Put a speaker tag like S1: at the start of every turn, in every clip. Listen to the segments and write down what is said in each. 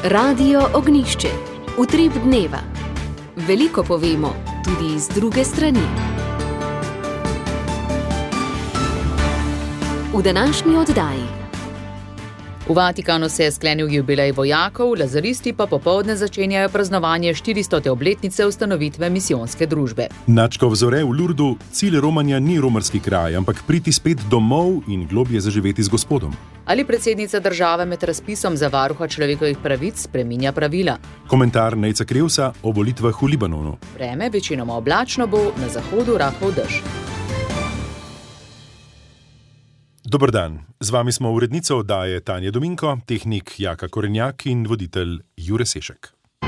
S1: Radio Ognišče, utrip dneva. Veliko povemo, tudi iz druge strani. V današnji oddaji.
S2: V Vatikanu se je sklenil jubilej vojakov, lazaristi pa popoldne začenjajo praznovanje 400. obletnice ustanovitve misijonske družbe.
S3: Nadškof Zore v Lurdu, cilj romanja ni romarski kraj, ampak priti spet domov in globje zaživeti z Gospodom.
S2: Ali predsednica države med razpisom za varuha človekovih pravic spreminja pravila?
S3: Komentar Nejca Krevsa o volitvah v Libanonu.
S2: Vreme večinoma oblačno bo, na zahodu rahel dež.
S3: Dober dan, z vami smo urednica oddaje Tanja Dominko, tehnik Jaka Korenjak in voditelj Jure Sešek.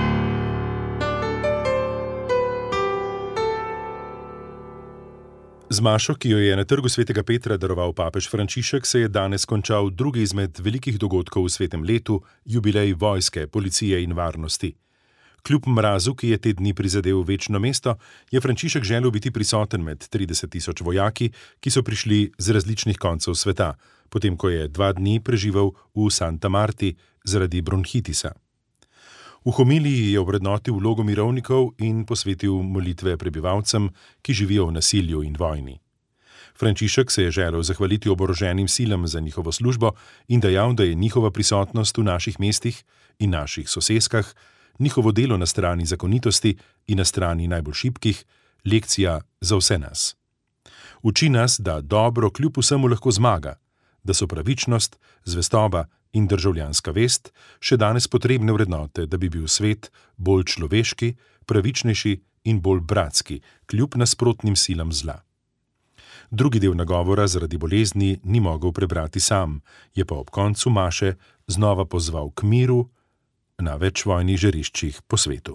S3: Z mašo, ki jo je na trgu Svetega Petra daroval papež Frančišek, se je danes končal drugi izmed velikih dogodkov v svetem letu, jubilej vojske, policije in varnosti. Kljub mrazu, ki je te dni prizadel večno mesto, je Frančišek želel biti prisoten med 30.000 vojaki, ki so prišli z različnih koncev sveta, potem ko je 2 dni preživel v Santa Marti zaradi bronhitisa. V homiliji je ovrednotil vlogo mirovnikov in posvetil molitve prebivalcem, ki živijo v nasilju in vojni. Frančišek se je želel zahvaliti oboroženim silam za njihovo službo in dejal, da je njihova prisotnost v naših mestih in naših soseskah, njihovo delo na strani zakonitosti in na strani najbolj šibkih, lekcija za vse nas. Uči nas, da dobro kljub vsemu lahko zmaga, da so pravičnost, zvestoba in državljanska vest še danes potrebne vrednote, da bi bil svet bolj človeški, pravičnejši in bolj bratski, kljub nasprotnim silam zla. Drugi del nagovora zaradi bolezni ni mogel prebrati sam, je pa ob koncu maše znova pozval k miru na več vojnih žariščih po svetu.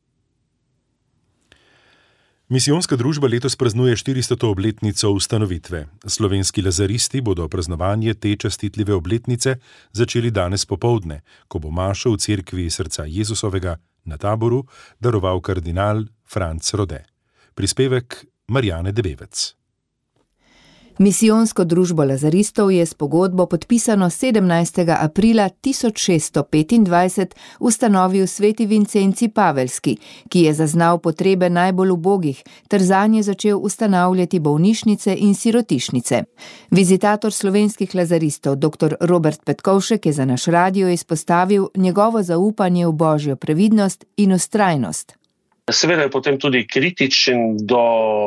S3: Misijonska družba letos praznuje 400. obletnico ustanovitve. Slovenski lazaristi bodo praznovanje te častitljive obletnice začeli danes popoldne, ko bo mašo v cerkvi Srca Jezusovega na Taboru daroval kardinal Franc Rode. Prispevek Marjane Debevec.
S4: Misijonsko družbo lazaristov je s pogodbo podpisano 17. aprila 1625 ustanovil sveti Vincenci Pavelski, ki je zaznal potrebe najbolj ubogih ter zanje začel ustanavljati bolnišnice in sirotišnice. Vizitator slovenskih lazaristov dr. Robert Petkovšek je za naš radio izpostavil njegovo zaupanje v božjo previdnost in vztrajnost.
S5: Seveda je potem tudi kritičen do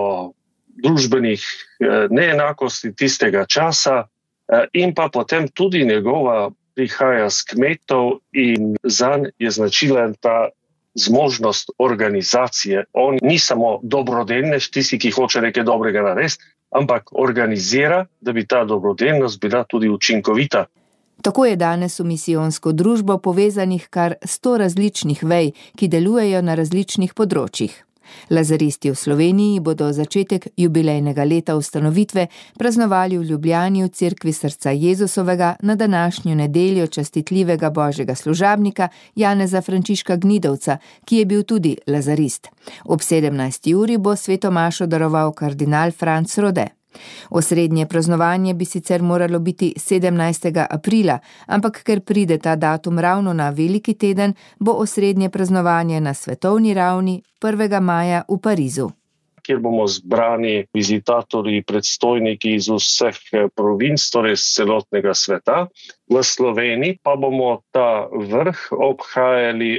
S5: družbenih neenakosti tistega časa in pa potem tudi njegova prihaja z kmetov in zanj je značilen ta zmožnost organizacije. On ni samo dobrodelnež, tisti, ki hoče nekaj dobrega narediti, ampak organizira, da bi ta dobrodelnost bila tudi učinkovita.
S4: Tako je danes v misijonsko družbo povezanih kar 100 različnih vej, ki delujejo na različnih področjih. Lazaristi v Sloveniji bodo začetek jubilejnega leta ustanovitve praznovali v Ljubljani v cerkvi Srca Jezusovega na današnjo nedeljo častitljivega božjega služabnika Janeza Frančiška Gnidovca, ki je bil tudi lazarist. Ob 17. uri bo sveto mašo daroval kardinal Franc Rode. Osrednje praznovanje bi sicer moralo biti 17. aprila, ampak ker pride ta datum ravno na veliki teden, bo osrednje praznovanje na svetovni ravni 1. maja v Parizu.
S5: Kjer bomo zbrani vizitatorji, predstojniki iz vseh provinc, torej z celotnega sveta. V Sloveniji pa bomo ta vrh obhajali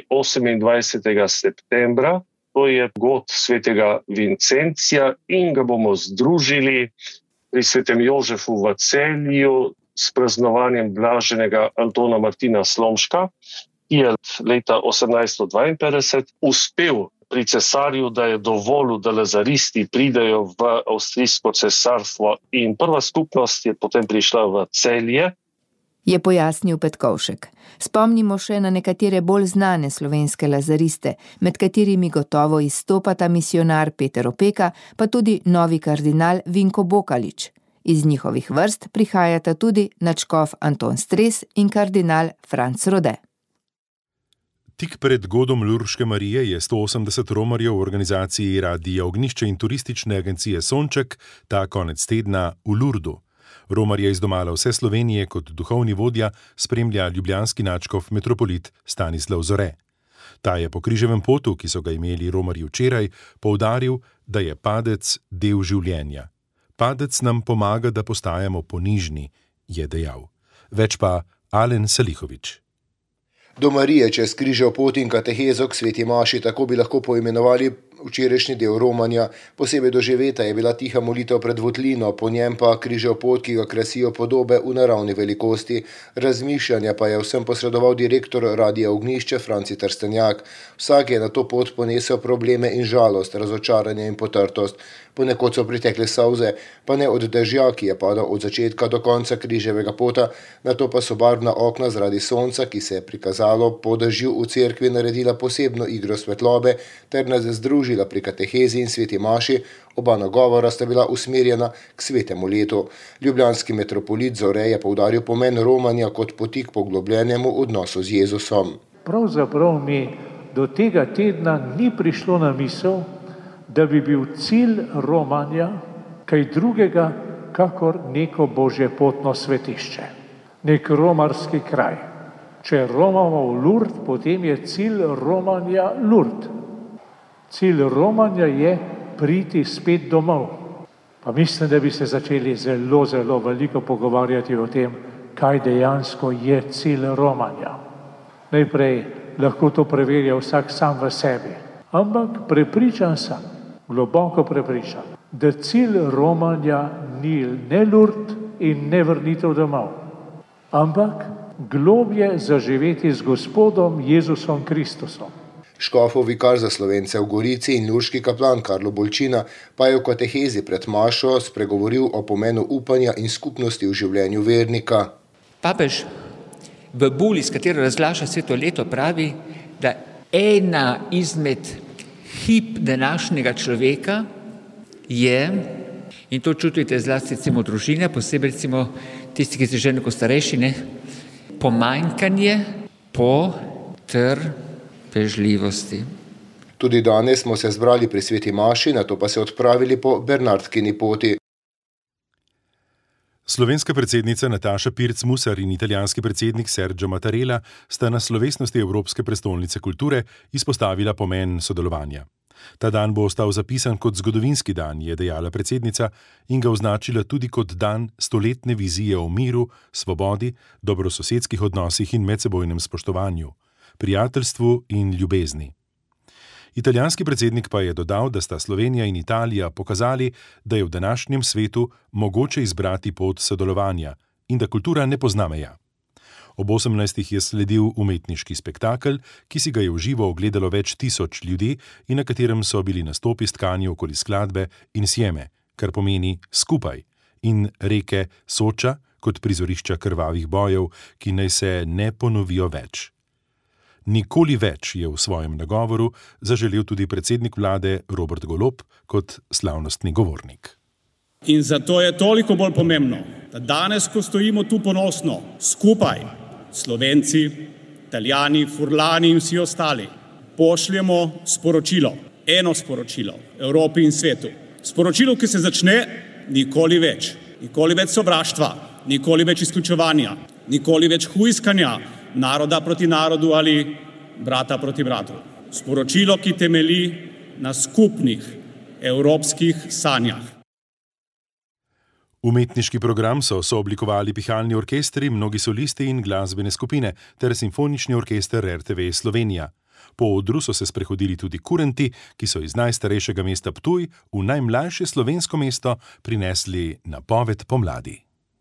S5: 28. septembra. To je god svetega Vincencija in ga bomo združili pri svetem Jožefu v Celju s praznovanjem blaženega Antona Martina Slomška, ki je leta 1852 uspel pri cesarju, da je dovolil, da lazaristi pridejo v avstrijsko cesarstvo in prva skupnost je potem prišla v Celje.
S4: Je pojasnil Petkovšek. Spomnimo še na nekatere bolj znane slovenske lazariste, med katerimi gotovo izstopata misijonar Peter Opeka, pa tudi novi kardinal Vinko Bokalič. Iz njihovih vrst prihajata tudi nadškof Anton Stres in kardinal Franc Rode.
S3: Tik pred godom Lurške Marije je 180 romarjev v organizaciji Radia Ognišče in turistične agencije Sonček ta konec tedna v Lurdu. Romarja iz domala vse Slovenije kot duhovni vodja spremlja ljubljanski nadškof metropolit Stanislav Zore. Ta je po križevem potu, ki so ga imeli romarji včeraj, poudaril, da je padec del življenja. Padec nam pomaga, da postajamo ponižni, je dejal. Več pa Alen Salihovič.
S6: Do Marije čez križev pot in katehezo k sveti maši, tako bi lahko poimenovali včerajšnji del romanja. Posebej doživeta je bila tiha molitev pred votlino, po njem pa križev pot, ki ga krasijo podobe v naravni velikosti. Razmišljanja pa je vsem posredoval direktor Radia Ognjišče Franci Trstenjak. Vsak je na to pot ponesel probleme in žalost, razočaranje in potrtost. Ponekod so pritekle solze, pa ne od dežja, ki je padal od začetka do konca križevega pota, nato pa so barvna okna zaradi sonca, ki se je prikazalo po dežju v cerkvi, naredila posebno igro svetlobe ter nas združila pri katehezi in sveti maši. Oba nagovora sta bila usmerjena k svetemu letu. Ljubljanski metropolit Zore je poudaril pomen romanja kot poti k poglobljenemu odnosu z Jezusom.
S7: Pravzaprav mi do tega tedna ni prišlo na misel, da bi bil cilj romanja kaj drugega, kakor neko božje potno svetišče, nek romarski kraj. Če romamo v Lourdes, potem je cilj romanja Lourdes. Cilj romanja je priti spet domov. Pa mislim, da bi se začeli zelo veliko pogovarjati o tem, kaj dejansko je cilj romanja. Najprej lahko to preverja vsak sam v sebi, ampak prepričan sem, globoko prepričan, da cilj romanja ni ne Lourdes in ne vrnitev domov, ampak globje zaživeti z Gospodom Jezusom Kristusom.
S6: Škofov vikar za Slovence v Gorici in lurški kaplan Karlo Bolčina pa je v katehezi pred mašo spregovoril o pomenu upanja in skupnosti v življenju vernika.
S8: Papež v buli, s katero razglaša sveto leto, pravi, da ena izmed hip današnjega človeka je, in to čutite zlasti recimo družine, posebej recimo tisti, ki ste že neko starejši, pomanjkanje po trpežljivosti.
S6: Tudi danes smo se zbrali pri sveti maši, nato pa se odpravili po Bernardkini poti.
S3: Slovenska predsednica Nataša Pirc-Musar in italijanski predsednik Sergio Mattarella sta na slovesnosti Evropske prestolnice kulture izpostavila pomen sodelovanja. Ta dan bo ostal zapisan kot zgodovinski dan, je dejala predsednica, in ga označila tudi kot dan stoletne vizije o miru, svobodi, dobrososedskih odnosih in medsebojnem spoštovanju, prijateljstvu in ljubezni. Italijanski predsednik pa je dodal, da sta Slovenija in Italija pokazali, da je v današnjem svetu mogoče izbrati pot sodelovanja in da kultura ne pozna meja. Ob 18. je sledil umetniški spektakel, ki si ga je v živo ogledalo več tisoč ljudi in na katerem so bili nastopi stkani okoli skladbe Insieme, kar pomeni skupaj, in reke Soča kot prizorišča krvavih bojev, ki naj se ne ponovijo več. Nikoli več je v svojem nagovoru zaželel tudi predsednik vlade Robert Golob kot slavnostni govornik.
S9: In zato je toliko bolj pomembno, da danes, ko stojimo tu ponosno, skupaj, Slovenci, Italijani, Furlani in vsi ostali, pošljemo sporočilo, eno sporočilo Evropi in svetu. Sporočilo, ki se začne nikoli več sovraštva, nikoli več izključevanja, nikoli več hujskanja, naroda proti narodu ali brata proti bratu. Sporočilo, ki temelji na skupnih evropskih sanjah.
S3: Umetniški program so sooblikovali pihalni orkestri, mnogi solisti in glasbene skupine ter simfonični orkester RTV Slovenija. Po odru so se sprehodili tudi kurenti, ki so iz najstarejšega mesta Ptuj v najmlajše slovensko mesto prinesli napoved pomladi.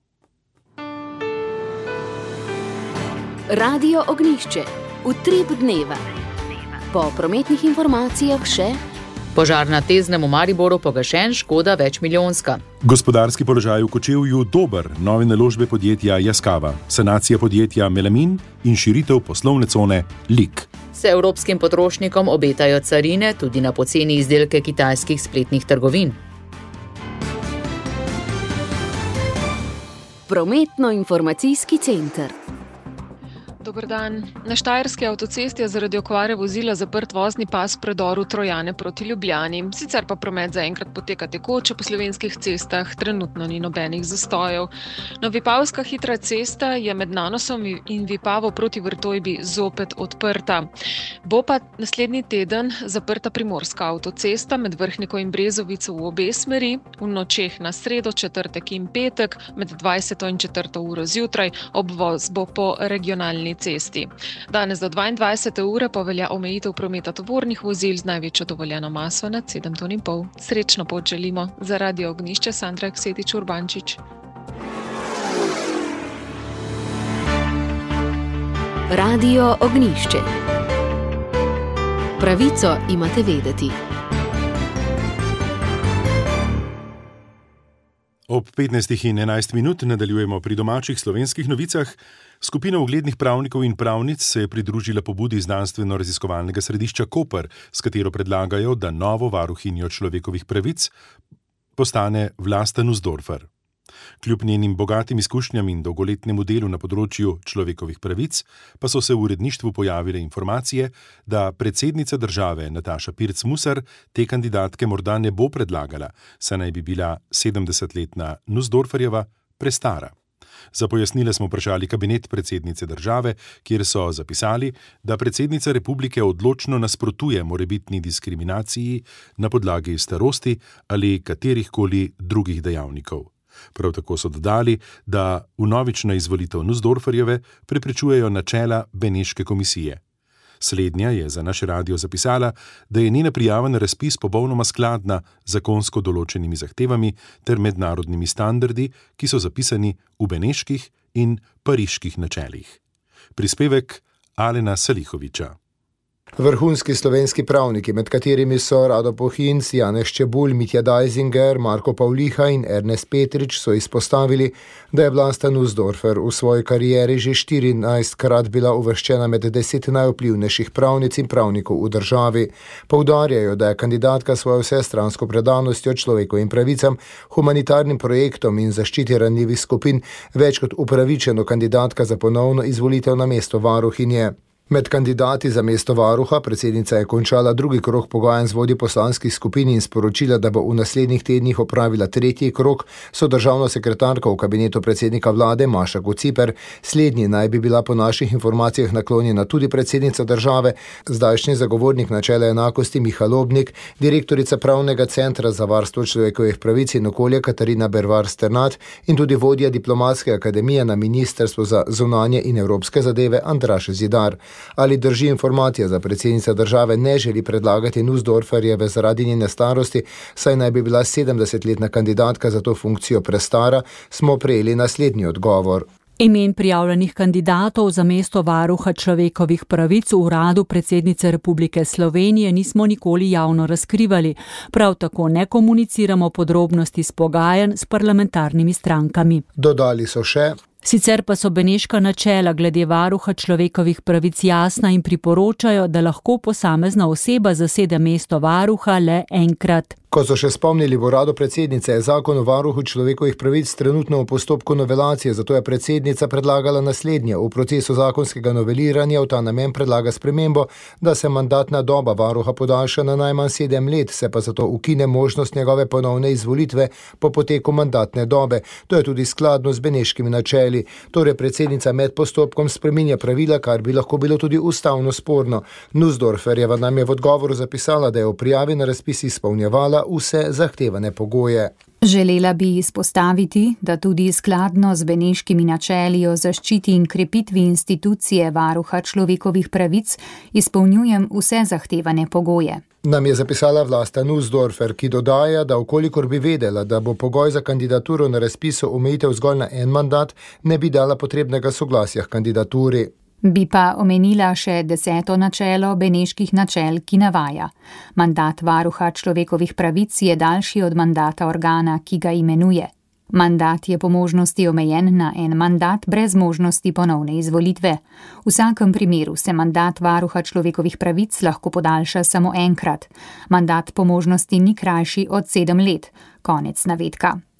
S1: Radio Ognjišče. Utrip dneva. Po prometnih informacijah še:
S2: požar na Teznem v Mariboru pogašen, škoda večmilijonska.
S3: Gospodarski položaj v Kočevju dober, nove naložbe podjetja Yaskawa, sanacija podjetja Melamin in širitev poslovne cone Lik.
S2: Se evropskim potrošnikom obetajo carine tudi na poceni izdelke kitajskih spletnih trgovin.
S1: Prometno-informacijski center.
S10: Dober dan. Na Štajerski avtocesti je zaradi okvare vozila zaprt vozni pas v predoru Trojane proti Ljubljani. Sicer pa promet zaenkrat poteka tekoče po slovenskih cestah, trenutno ni nobenih zastojev. No, Vipavska hitra cesta je med Nanosom in Vipavo proti Vrtojbi zopet odprta. Bo pa naslednji teden zaprta primorska avtocesta med Vrhniko in Brezovico v obe smeri, v nočeh na sredo, četrtek in petek med 20. in 4. uro zjutraj, obvoz bo po regionalni cesti. Danes do 22. ure pa velja omejitev prometa tovornih vozil z največjo dovoljeno maso nad 7,5 ton. Srečno pot želimo. Za Radio Ognjišče Sandra Ksetič Urbančič.
S1: Radio Ognjišče. Pravico imate vedeti.
S3: Ob 15:11 nadaljujemo pri domačih slovenskih novicah. Skupina uglednih pravnikov in pravnic se je pridružila pobudi znanstveno-raziskovalnega središča Koper, s katero predlagajo, da novo varuhinjo človekovih pravic postane Vlasta Nussdorfer. Kljub njenim bogatim izkušnjam in dolgoletnemu delu na področju človekovih pravic, pa so se v uredništvu pojavile informacije, da predsednica države Nataša Pirc Musar te kandidatke morda ne bo predlagala, saj naj bi bila 70-letna Nussdorferjeva prestara. Za pojasnila smo vprašali kabinet predsednice države, kjer so zapisali, da predsednica republike odločno nasprotuje morebitni diskriminaciji na podlagi starosti ali katerihkoli drugih dejavnikov. Prav tako so dodali, da vnovična izvolitev Nussdorferjeve preprečujejo načela Beneške komisije. Slednja je za naš radio zapisala, da je njena prijava na razpis popolnoma skladna z zakonsko določenimi zahtevami ter mednarodnimi standardi, ki so zapisani v beneških in pariških načelih. Prispevek Alena Salihoviča.
S6: Vrhunski slovenski pravniki, med katerimi so Rado Pohinc, Janez Čebulj, Mitja Dajzinger, Marko Pavliha in Ernest Petrič, so izpostavili, da je Vlasta Nussdorfer v svoji karieri že 14-krat bila uvrščena med 10 najvplivnejših pravnic in pravnikov v državi. Poudarjajo, da je kandidatka svojo vsestransko predanostjo človekovim pravicam, humanitarnim projektom in zaščiti ranljivih skupin več kot upravičeno kandidatka za ponovno izvolitev na mesto varuhinje. Med kandidati za mesto varuha predsednica je končala drugi krog pogajanj z vodji poslanskih skupin in sporočila, da bo v naslednjih tednih opravila tretji krog, so državna sekretarka v kabinetu predsednika vlade Maša Kociper. Slednji naj bi bila po naših informacijah naklonjena tudi predsednica države, zdajšnji zagovornik načela enakosti Miha Lobnik, direktorica Pravnega centra za varstvo človekovih pravic in okolja Katarina Bervar Sternat in tudi vodja diplomatske akademije na Ministrstvu za zunanje in evropske zadeve Andraž Zidar. Ali drži informacija, da predsednica države ne želi predlagati Nussdorferjeve zaradi njene starosti, saj naj bi bila 70-letna kandidatka za to funkcijo prestara, smo prejeli naslednji odgovor.
S11: Imen prijavljenih kandidatov za mesto varuha človekovih pravic v uradu predsednice Republike Slovenije nismo nikoli javno razkrivali. Prav tako ne komuniciramo podrobnosti s pogajanj s parlamentarnimi strankami.
S6: Dodali so še:
S11: Sicer pa so beneška načela glede varuha človekovih pravic jasna in priporočajo, da lahko posamezna oseba zasede mesto varuha le enkrat.
S6: Ko so še spomnili v uradu predsednice, je zakon o varuhu človekovih pravic trenutno v postopku novelacije, zato je predsednica predlagala naslednje. V procesu zakonskega noveliranja v ta namen predlaga spremembo, da se mandatna doba varuha podaljša na najmanj 7 let, se pa zato ukine možnost njegove ponovne izvolitve po poteku mandatne dobe. To je tudi skladno z beneškimi načeli. Torej predsednica med postopkom spreminja pravila, kar bi lahko bilo tudi ustavno sporno. Nussdorferjeva nam je v odgovoru zapisala, da je v prijavi na razpis izpolnjevala vse zahtevane pogoje.
S12: Želela bi izpostaviti, da tudi skladno z beneškimi načeli o zaščiti in krepitvi institucije varuha človekovih pravic izpolnjujem vse zahtevane pogoje.
S6: Nam je zapisala Vlasta Nussdorfer, ki dodaja, da ukolikor bi vedela, da bo pogoj za kandidaturo na razpisu omejitev zgolj na en mandat, ne bi dala potrebnega soglasja k kandidaturi.
S12: Bi pa omenila še 10. načelo beneških načel, ki navaja: mandat varuha človekovih pravic je daljši od mandata organa, ki ga imenuje. Mandat je po možnosti omejen na en mandat brez možnosti ponovne izvolitve. V vsakem primeru se mandat varuha človekovih pravic lahko podaljša samo enkrat. Mandat po možnosti ni krajši od 7 let. Konec navedka.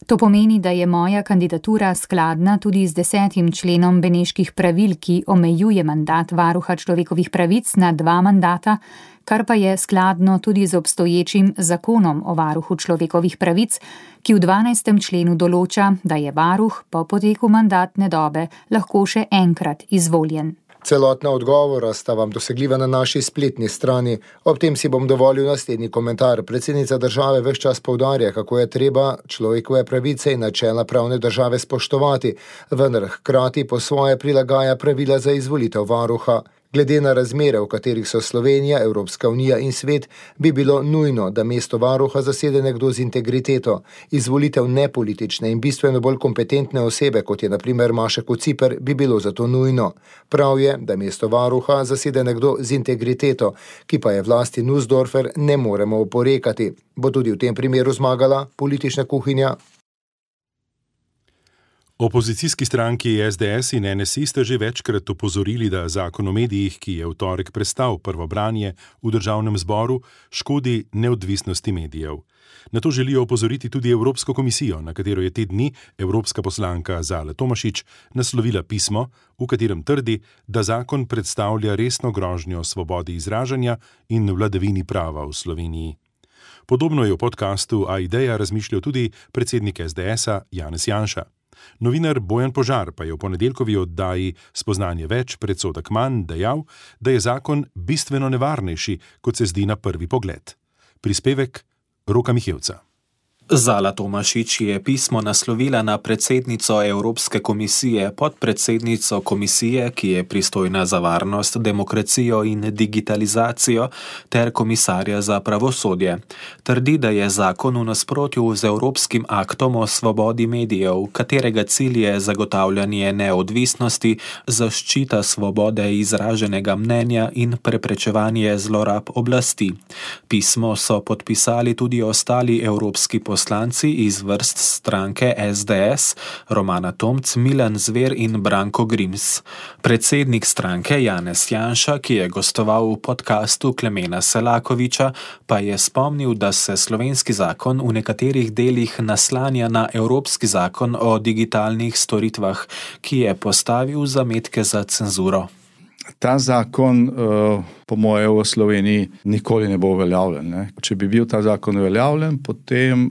S12: To pomeni, da je moja kandidatura skladna tudi z 10. členom Beneških pravil, ki omejuje mandat varuha človekovih pravic na 2 mandata, kar pa je skladno tudi z obstoječim zakonom o varuhu človekovih pravic, ki v 12. členu določa, da je varuh po poteku mandatne dobe lahko še enkrat izvoljen.
S6: Celotna odgovora sta vam dosegljiva na naši spletni strani. Ob tem si bom dovolil naslednji komentar. Predsednica države ves čas poudarja, kako je treba človekove pravice in načela pravne države spoštovati, vendar hkrati po svoje prilagaja pravila za izvolitev varuha. Glede na razmere, v katerih so Slovenija, Evropska unija in svet, bi bilo nujno, da mesto varuha zasede nekdo z integriteto. Izvolitev nepolitične in bistveno bolj kompetentne osebe, kot je na primer Maša Kociper, bi bilo zato nujno. Prav je, da mesto varuha zasede nekdo z integriteto, ki pa je vlasti Nussdorfer ne moremo oporekati. Bo tudi v tem primeru zmagala politična kuhinja?
S3: Opozicijski stranki SDS in NSI sta že večkrat opozorili, da zakon o medijih, ki je v torek prestal prvo branje v državnem zboru, škodi neodvisnosti medijev. Na to želijo opozoriti tudi Evropsko komisijo, na katero je te dni evropska poslanka Zala Tomašič naslovila pismo, v katerem trdi, da zakon predstavlja resno grožnjo svobodi izražanja in vladavini prava v Sloveniji. Podobno je v podkastu A-ideja razmišljal tudi predsednik SDS-a Janez Janša. Novinar Bojan Požar pa je v ponedeljkovi oddaji Spoznanje več predsodek manj dejal, da je zakon bistveno nevarnejši, kot se zdi na prvi pogled. Prispevek Roka Mihevca.
S13: Zala Tomašič je pismo naslovila na predsednico Evropske komisije, podpredsednico komisije, ki je pristojna za varnost, demokracijo in digitalizacijo, ter komisarja za pravosodje. Trdi, da je zakon v nasprotju z Evropskim aktom o svobodi medijev, katerega cilj je zagotavljanje neodvisnosti, zaščita svobode izraženega mnenja in preprečevanje zlorab oblasti. Pismo so podpisali tudi ostali evropski poslanci iz vrst stranke SDS, Romana Tomc, Milan Zver in Branko Grims. Predsednik stranke Janez Janša, ki je gostoval v podkastu Klemena Selakoviča, pa je spomnil, da se slovenski zakon v nekaterih delih naslanja na evropski zakon o digitalnih storitvah, ki je postavil zametke za cenzuro.
S14: Ta zakon, po moje, v Sloveniji nikoli ne bo uveljavljen. Če bi bil ta zakon uveljavljen, potem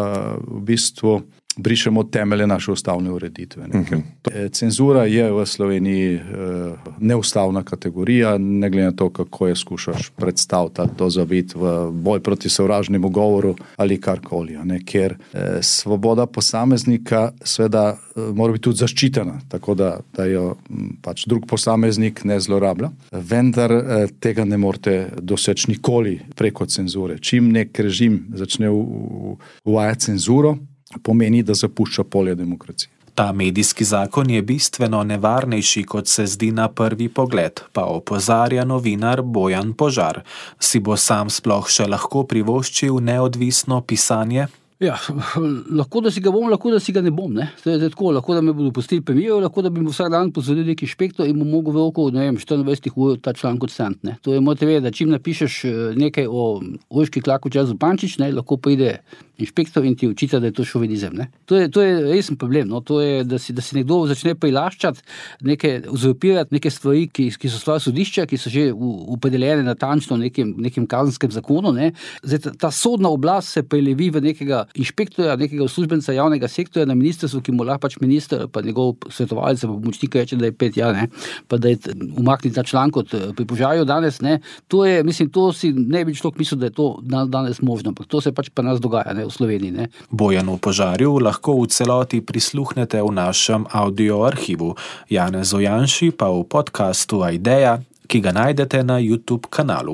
S14: v bistvu brišemo temelje naše ustavne ureditve. Cenzura je v Sloveniji neustavna kategorija, ne glede na to, kako je skušaš predstaviti to zavit v boj proti sovražnemu govoru ali karkoli. Ker svoboda posameznika seveda mora biti tudi zaščitena, tako da jo pač drug posameznik ne zlorablja, vendar tega ne morete doseči nikoli preko cenzure. Čim nek režim začne uvajati cenzuro, pomeni, da zapušča polje demokracije.
S13: Ta medijski zakon je bistveno nevarnejši, kot se zdi na prvi pogled, pa opozarja novinar Bojan Požar. Si bo sam sploh še lahko privoščil neodvisno pisanje?
S15: Ja, lahko, da si ga bom, lahko, da si ga ne bom. To je tako, lahko, da me bodo pustili premijev, lahko, da bi mu vsak dan pozoril neki inšpektor in mu mogel v oko, 24 ur ta članek odsent. To je morate vedeti, da čim napišeš nekaj o Urški Klakočar Zupančič, lahko pride inšpektor in ti očita, da je to šovinizem. To je resen problem. To je, da si nekdo začne prilaščati, uzurpirati neke stvari, ki so stvar sodišča, ki so že opredeljene natančno nekem kazenskem zakonu. Zdaj, ta sodna oblast se prelevi v nekega inšpektorja, nekega uslužbenca javnega sektorja na ministrstvu, ki mu lahko pač minister, pa njegov svetovalec, pa pomočnik reče, da je 5 pa da je umakniti ta članek od pri požarju danes. To je, to si ne bi človek mislil, da je to danes možno, ampak to se pač pa nas dogaja v Sloveniji. Bojanu
S13: Požarju lahko v celoti prisluhnete v našem audio arhivu, Janezu Janši pa v podkastu A-ideja, ki ga najdete na YouTube kanalu.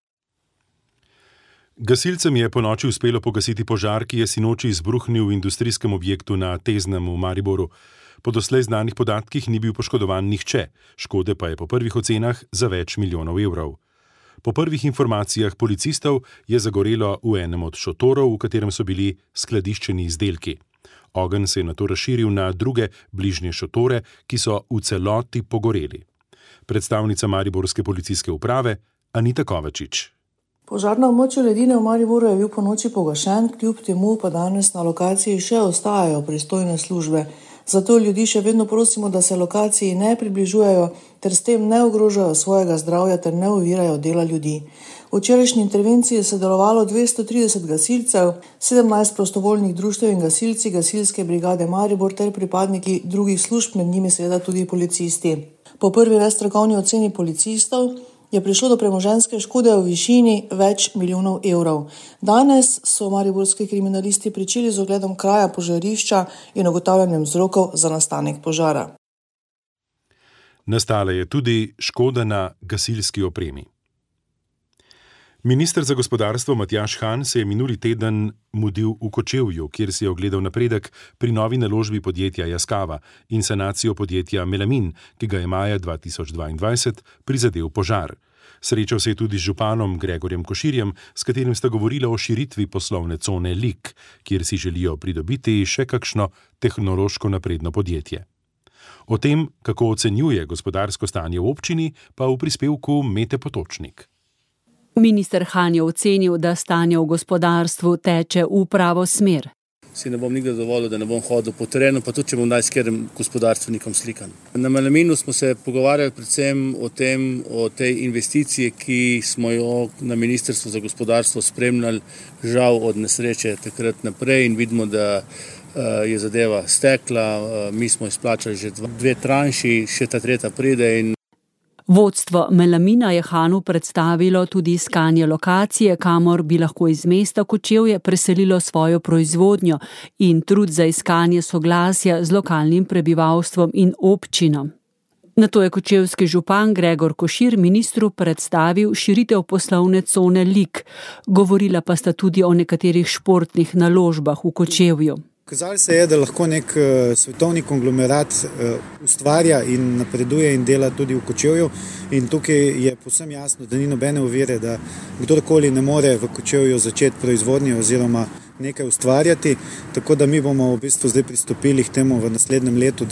S3: Gasilcem je ponoči uspelo pogasiti požar, ki je sinoči izbruhnil v industrijskem objektu na Teznem v Mariboru. Po doslej znanih podatkih ni bil poškodovan nihče, škode pa je po prvih ocenah za več milijonov evrov. Po prvih informacijah policistov je zagorelo v enem od šotorov, v katerem so bili skladiščeni izdelki. Ogenj se je nato razširil na druge bližnje šotore, ki so v celoti pogoreli. Predstavnica mariborske policijske uprave Anita Kovačič.
S16: Požar na območju Ledine v Mariboru je bil po noči pogašen, kljub temu pa danes na lokaciji še ostajajo pristojne službe. Zato ljudi še vedno prosimo, da se lokaciji ne približujejo ter s tem ne ogrožajo svojega zdravja ter ne ovirajo dela ljudi. V včerajšnji intervenciji je sodelovalo 230 gasilcev, 17 prostovoljnih društev in gasilci Gasilske brigade Maribor ter pripadniki drugih služb, med njimi seveda tudi policisti. Po prvi nestrokovni oceni policistov je prišlo do premoženjske škode v višini več milijonov evrov. Danes so mariborski kriminalisti pričeli z ogledom kraja požarišča in ugotavljanjem vzrokov za nastanek požara.
S3: Nastala je tudi škoda na gasilski opremi. Minister za gospodarstvo Matjaž Han se je minuli teden mudil v Kočevju, kjer si je ogledal napredek pri novi naložbi podjetja Yaskawa in sanacijo podjetja Melamin, ki ga je maja 2022 prizadel požar. Srečal se je tudi z županom Gregorjem Koširjem, s katerim sta govorila o širitvi poslovne cone Lik, kjer si želijo pridobiti še kakšno tehnološko napredno podjetje. O tem, kako ocenjuje gospodarsko stanje v občini, pa v prispevku Mete Potočnik.
S11: Minister Han je ocenil, da stanje v gospodarstvu teče v pravo smer.
S17: Si ne bom nikdar dovolil, da ne bom hodil po terenu, pa tudi, če bom daj s katerim gospodarstvenikom slikan. Na Melaminu smo se pogovarjali predvsem o tej investiciji, ki smo jo na Ministrstvu za gospodarstvo spremljali, žal od nesreče takrat naprej in vidimo, da je zadeva stekla. Mi smo izplačali že 2 tranši, še ta 3. pride in
S11: Vodstvo Melamina je Hanu predstavilo tudi iskanje lokacije, kamor bi lahko iz mesta Kočevje preselilo svojo proizvodnjo in trud za iskanje soglasja z lokalnim prebivalstvom in občino. Nato je kočevski župan Gregor Košir ministru predstavil širitev poslovne cone Lik, govorila pa sta tudi o nekaterih športnih naložbah v Kočevju.
S18: Kazalo se je, da lahko nek svetovni konglomerat ustvarja in napreduje in dela tudi v Kočevju. In tukaj je povsem jasno, da ni nobene ovire, da kdorkoli ne more v Kočevju začeti proizvodnje oziroma nekaj ustvarjati. Tako da mi bomo v bistvu zdaj pristopili k temu v naslednjem letu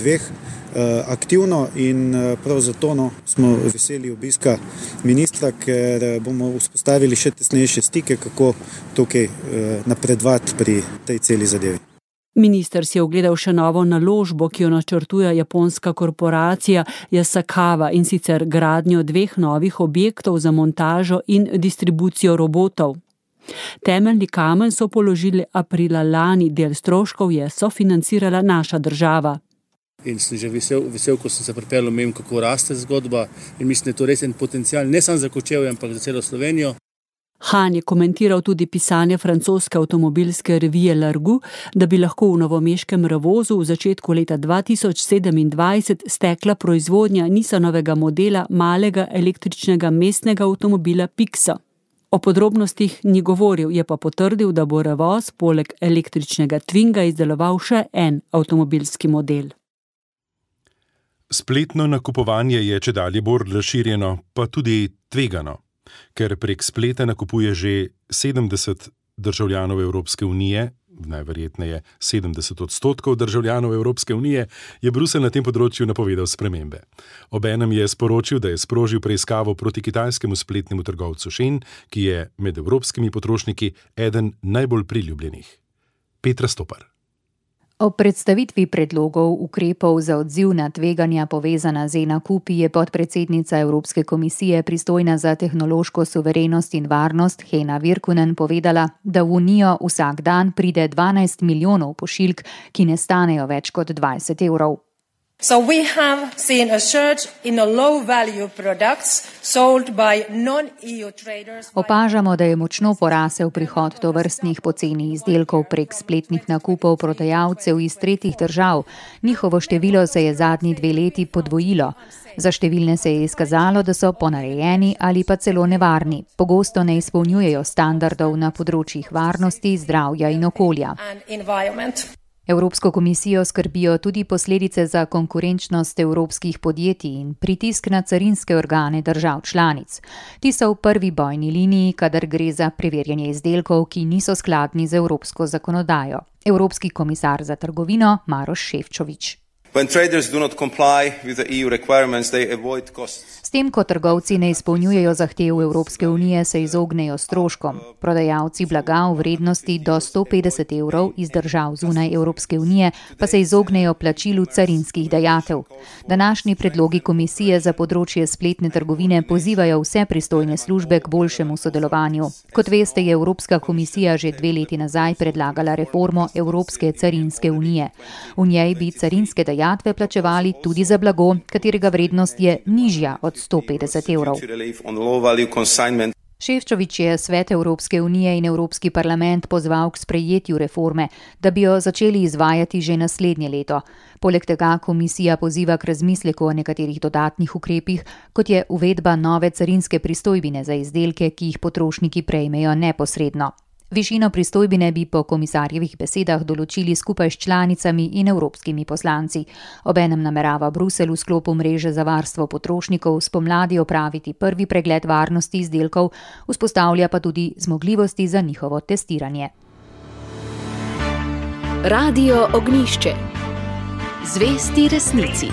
S18: 2 aktivno in prav zato smo veseli obiska ministra, ker bomo vzpostavili še tesnejše stike, kako tukaj napredovati pri tej celi zadevi.
S11: Minister si je ogledal še novo naložbo, ki jo načrtuje japonska korporacija Yaskawa, in sicer gradnjo 2 novih objektov za montažo in distribucijo robotov. Temeljni kamen so položili aprila lani, del stroškov je sofinancirala naša država.
S17: In sem že vesel, ko sem se pripeljal, vem, kako raste zgodba in mislim, da je to res en potencial, ne samo za Kočevje, ampak za celo Slovenijo.
S11: Han je komentiral tudi pisanje francoske avtomobilske revije Largu, da bi lahko v novomeškem Revozu v začetku leta 2027 stekla proizvodnja Nissanovega modela malega električnega mestnega avtomobila Pixo. O podrobnostih ni govoril, je pa potrdil, da bo Revoz poleg električnega Twinga izdeloval še en avtomobilski model.
S3: Spletno nakupovanje je čedalje bolj razširjeno, pa tudi tvegano. Ker prek spleta nakupuje že 70 državljanov Evropske unije, najverjetneje 70% državljanov Evropske unije, je Bruselj na tem področju napovedal spremembe. Obenem je sporočil, da je sprožil preiskavo proti kitajskemu spletnemu trgovcu Shein, ki je med evropskimi potrošniki eden najbolj priljubljenih. Petra Stopar.
S12: O predstavitvi predlogov ukrepov za odziv na tveganja povezana z nakupi je podpredsednica Evropske komisije pristojna za tehnološko suverenost in varnost Hena Virkunen povedala, da v Unijo vsak dan pride 12 milijonov pošiljk, ki ne stanejo več kot 20 evrov.
S19: So we have seen a surge in the low-value products sold by non-EU traders.
S12: Opažamo, da je močno porasel prihod tovrstnih poceni izdelkov prek spletnih nakupov prodajalcev iz tretjih držav. Njihovo število se je zadnji 2 leti podvojilo. Za številne se je izkazalo, da so ponarejeni ali pa celo nevarni. Pogosto ne izpolnjujejo standardov na področjih varnosti, zdravja in okolja. Evropsko komisijo skrbijo tudi posledice za konkurenčnost evropskih podjetij in pritisk na carinske organe držav članic. Ti so v prvi bojni liniji, kadar gre za preverjanje izdelkov, ki niso skladni z evropsko zakonodajo. Evropski komisar za trgovino Maroš Šefčovič. S tem, ko trgovci ne izpolnjujejo zahtev Evropske unije, se izognejo stroškom. Prodajalci blaga v vrednosti do 150 evrov iz držav zunaj Evropske unije pa se izognejo plačilu carinskih dajatev. Današnji predlogi Komisije za področje spletne trgovine pozivajo vse pristojne službe k boljšemu sodelovanju. Kot veste, je Evropska komisija že 2 leti nazaj predlagala reformo Evropske carinske unije. V njej bi carinske dajatve plačevali tudi za blago, katerega vrednost je nižja od 150 evrov. Šefčovič je Svet Evropske unije in Evropski parlament pozval k sprejetju reforme, da bi jo začeli izvajati že naslednje leto. Poleg tega komisija poziva k razmisleku o nekaterih dodatnih ukrepih, kot je uvedba nove carinske pristojbine za izdelke, ki jih potrošniki prejmejo neposredno. Višino pristojbine bi po komisarjevih besedah določili skupaj s članicami in evropskimi poslanci. Obenem namerava Bruselj v sklopu mreže za varstvo potrošnikov spomladi opraviti prvi pregled varnosti izdelkov, vzpostavlja pa tudi zmogljivosti za njihovo testiranje.
S1: Radio Ognjišče. Zvesti resnici.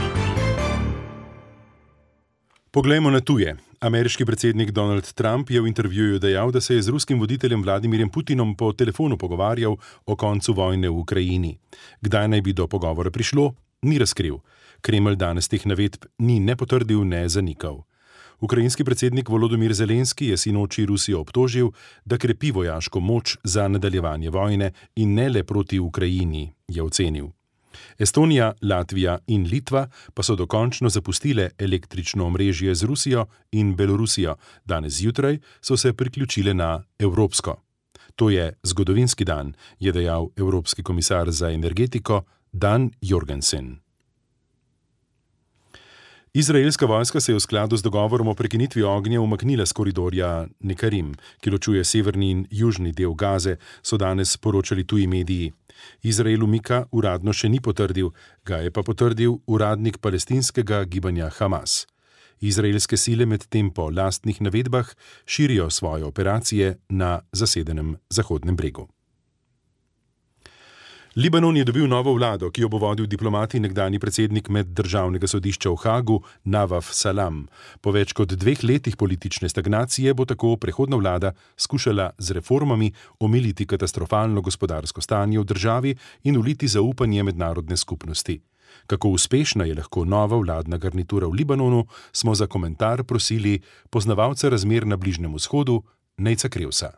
S3: Poglejmo na tuje. Ameriški predsednik Donald Trump je v intervjuju dejal, da se je z ruskim voditeljem Vladimirjem Putinom po telefonu pogovarjal o koncu vojne v Ukrajini. Kdaj naj bi do pogovora prišlo, ni razkril. Kremelj danes teh navedb ni ne potrdil, ne zanikal. Ukrajinski predsednik Volodymyr Zelenski je sinoči Rusijo obtožil, da krepi vojaško moč za nadaljevanje vojne in ne le proti Ukrajini, je ocenil. Estonija, Latvija in Litva pa so dokončno zapustile električno omrežje z Rusijo in Belorusijo. Danes zjutraj so se priključile na evropsko. To je zgodovinski dan, je dejal Evropski komisar za energetiko Dan Jorgensen. Izraelska vojska se je v skladu z dogovorom o prekinitvi ognja umaknila z koridorja Nekarim, ki ločuje severni in južni del Gaze, so danes poročali tuji mediji. Izrael umika uradno še ni potrdil, ga je pa potrdil uradnik palestinskega gibanja Hamas. Izraelske sile medtem po lastnih navedbah širijo svoje operacije na zasedenem Zahodnem bregu. Libanon je dobil novo vlado, ki jo bo vodil diplomat in nekdanji predsednik Meddržavnega sodišča v Hagu Nawaf Salam. Po več kot 2 letih politične stagnacije bo tako prehodna vlada skušala z reformami omiliti katastrofalno gospodarsko stanje v državi in vliti zaupanje mednarodne skupnosti. Kako uspešna je lahko nova vladna garnitura v Libanonu, smo za komentar prosili poznavalca razmer na Bližnjem vzhodu Nejca Krevsa.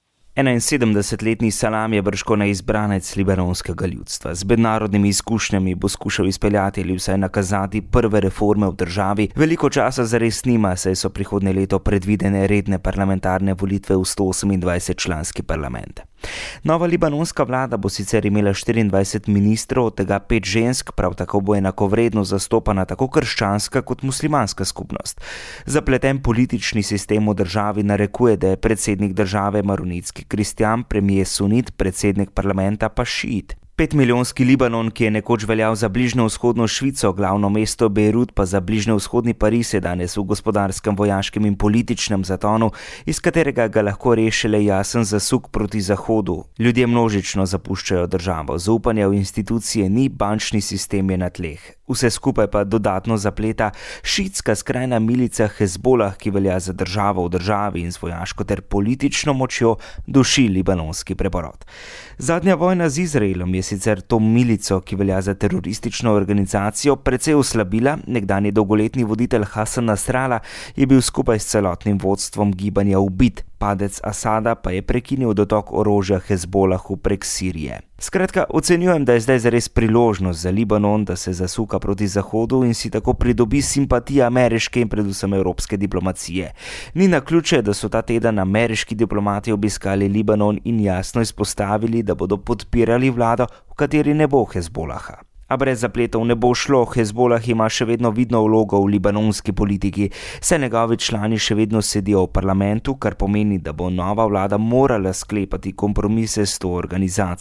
S20: 71-letni Salam je bržkone izbranec libanonskega ljudstva. Z mednarodnimi izkušnjami bo skušal izpeljati ali vsaj nakazati prve reforme v državi. Veliko časa zares nima, saj so prihodnje leto predvidene redne parlamentarne volitve v 128-članski parlament. Nova libanonska vlada bo sicer imela 24 ministrov, od tega 5 žensk, prav tako bo enakovredno zastopana tako krščanska kot muslimanska skupnost. Zapleten politični sistem v državi narekuje, da je predsednik države maronitski kristjan, premijer sunit, predsednik parlamenta pa šiit. 5-milijonski Libanon, ki je nekoč veljal za bližnjevzhodno Švico, glavno mesto Bejrut pa za bližnjevzhodni Pariz, je danes v gospodarskem, vojaškem in političnem zatonu, iz katerega ga lahko reši le jasen zasuk proti zahodu. Ljudje množično zapuščajo državo, zaupanja v institucije ni, bančni sistem je na tleh. Vse skupaj pa dodatno zapleta šiitska skrajna milica Hezbolah, ki velja za državo v državi in z vojaško ter politično močjo duši libanonski preporod. Zadnja vojna z Izraelom je sicer to milico, ki velja za teroristično organizacijo, precej oslabila. Nekdanji dolgoletni voditelj Hasan Nasrallah je bil skupaj s celotnim vodstvom gibanja ubit. Padec Asada pa je prekinil dotok orožja Hezbolahu prek Sirije. Skratka, ocenjujem, da je zdaj zares priložnost za Libanon, da se zasuka proti Zahodu in si tako pridobi simpatije ameriške in predvsem evropske diplomacije. Ni naključje, da so ta teden ameriški diplomati obiskali Libanon in jasno izpostavili, da bodo podpirali vlado, v kateri ne bo Hezbolaha. A brez zapletov ne bo šlo, Hezbolah ima še vedno vidno vlogo v libanonski politiki, saj njegovi člani še vedno sedijo v parlamentu, kar pomeni, da bo nova vlada morala sklepati kompromise s to organizacijo.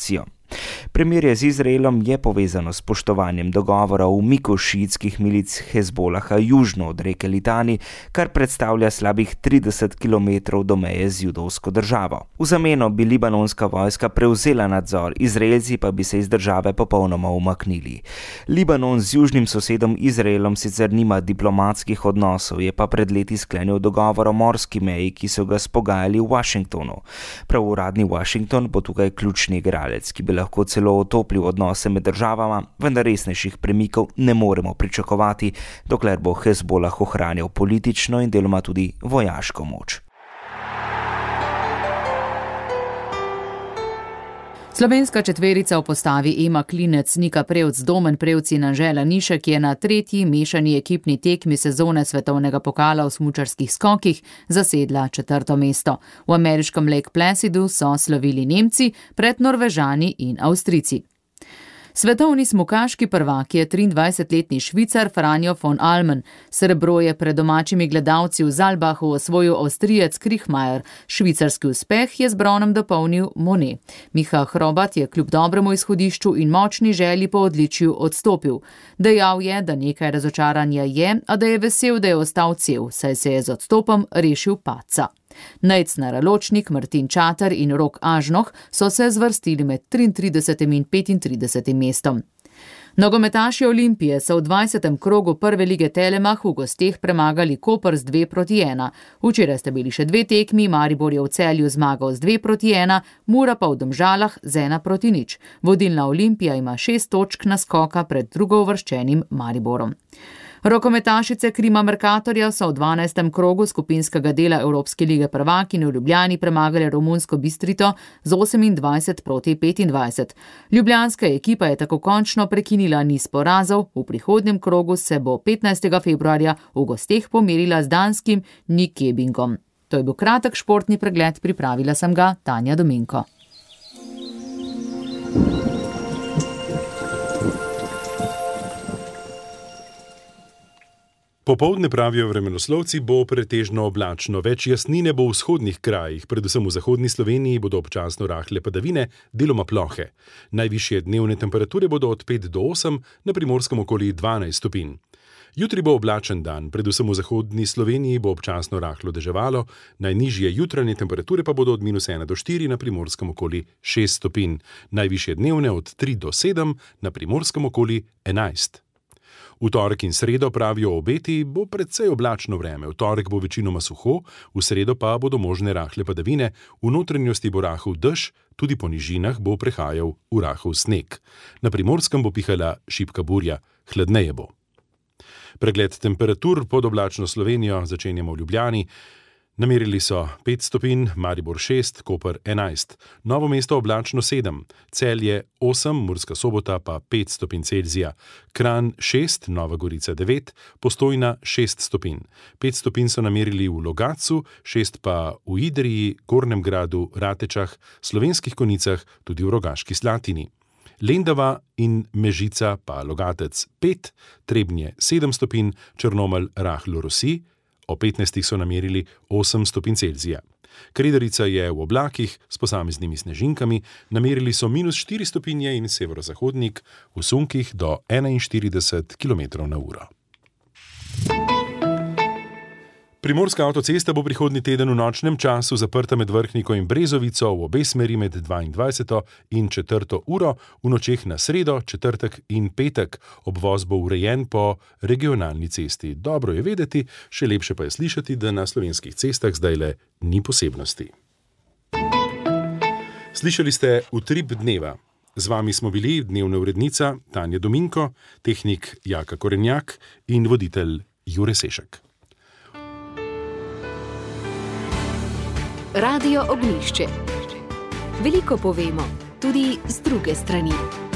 S20: Premirje z Izraelom je povezano s spoštovanjem dogovora o umiku šiitskih milic Hezbolaha južno od reke Litani, kar predstavlja slabih 30 km do meje z judovsko državo. V zameno bi libanonska vojska prevzela nadzor, Izraelci pa bi se iz države popolnoma umaknili. Libanon z južnim sosedom Izraelom sicer nima diplomatskih odnosov, je pa pred leti sklenil dogovor o morski meji, ki so ga spogajali v Washingtonu. Prav uradni Washington bo tukaj ključni igralec, ki bi lahko celo otoplil odnose med državama, vendar resnejših premikov ne moremo pričakovati, dokler bo Hezbolah ohranjal politično in deloma tudi vojaško moč.
S2: Slovenska četverica v postavi Ema Klinec, Nika Prevc, Domen Prevc in Anžela Nišek je na tretji mešani ekipni tekmi sezone svetovnega pokala v smučarskih skokih zasedla 4. mesto. V ameriškem Lake Placidu so slavili Nemci pred Norvežani in Avstrijci. Svetovni smukaški prvak je 23-letni Švicar Franjo von Almen. Srebro je pred domačimi gledalci v Zalbahu osvojil Avstrijec Krichmajer. Švicarski uspeh je z bronom dopolnil Monet. Miha Hrobat je kljub dobremu izhodišču in močni želji po odličju odstopil. Dejal je, da nekaj razočaranja je, a da je vesel, da je ostal cel, saj se je z odstopom rešil padca. Nejc Naraločnik, Martin Čater in Rok Ažnoh so se zvrstili med 33. in 35. mestom. Nogometaši Olimpije so v 20. krogu prve lige Telemach v gosteh premagali Koper z 2-1. Včeraj sta bili še 2 tekmi, Maribor je v Celju zmagal z 2-1, Mura pa v Domžalah z 1-0. Vodilna Olimpija ima 6 točk naskoka pred drugouvrščenim Mariborom. Rokometašice Krima Mercatorja so v 12. krogu skupinskega dela Evropske lige prvakinj v Ljubljani premagali romunsko Bistrito z 28-25. Ljubljanska ekipa je tako končno prekinila niz porazov, v prihodnjem krogu se bo 15. februarja v gosteh pomerila z danskim Nyköpingom. To je bil kratek športni pregled, pripravila sem ga Tanja Dominko.
S3: Popoldne, pravijo vremenoslovci, bo pretežno oblačno, več jasnine bo v vzhodnih krajih, predvsem v zahodni Sloveniji bodo občasno rahle padavine, deloma plohe. Najvišje dnevne temperature bodo od 5 do 8, na Primorskem okoli 12 stopinj. Jutri bo oblačen dan, predvsem v zahodni Sloveniji bo občasno rahlo deževalo, najnižje jutranje temperature pa bodo od -1 do 4, na Primorskem okoli 6 stopinj, najvišje dnevne od 3 do 7, na Primorskem okoli 11. V torek in sredo, pravijo obeti, bo precej oblačno vreme. V torek bo večinoma suho, v sredo pa bodo možne rahle padavine, v notranjosti bo rahel dež, tudi po nižinah bo prehajal v rahel sneg. Na Primorskem bo pihala šibka burja, hladneje bo. Pregled temperatur pod oblačno Slovenijo začenjamo v Ljubljani. Namerili so 5 stopinj, Maribor 6, Koper 11, Novo mesto oblačno 7, Celje 8, Murska Sobota pa 5 stopinj Celzija, Kranj 6, Nova Gorica 9, Postojna 6 stopinj. 5 stopinj so namerili v Logatcu, 6 pa v Idriji, Gornjem Gradu, Ratečah, Slovenskih Konjicah, tudi v Rogaški Slatini. Lendava in Mežica pa Logatec 5, Trebnje 7 stopinj, Črnomelj rahlo rosi, o 15 so namerili 8 stopinj Celzija. Kredarica je v oblakih s posameznimi snežinkami, namerili so -4 stopinje in severozahodnik v sunkih do 41 km/h. Primorska avtocesta bo prihodnji teden v nočnem času zaprta med Vrhniko in Brezovico v obe smeri med 22. in 4. uro, v nočeh na sredo, četrtek in petek. Obvoz bo urejen po regionalni cesti. Dobro je vedeti, še lepše pa je slišati, da na slovenskih cestah zdajle ni posebnosti. Slišali ste Utrip dneva. Z vami smo bili dnevna urednica Tanja Dominko, tehnik Jaka Korenjak in voditelj Jure Sešek.
S1: Radio Ognjišče. Veliko povemo, tudi z druge strani.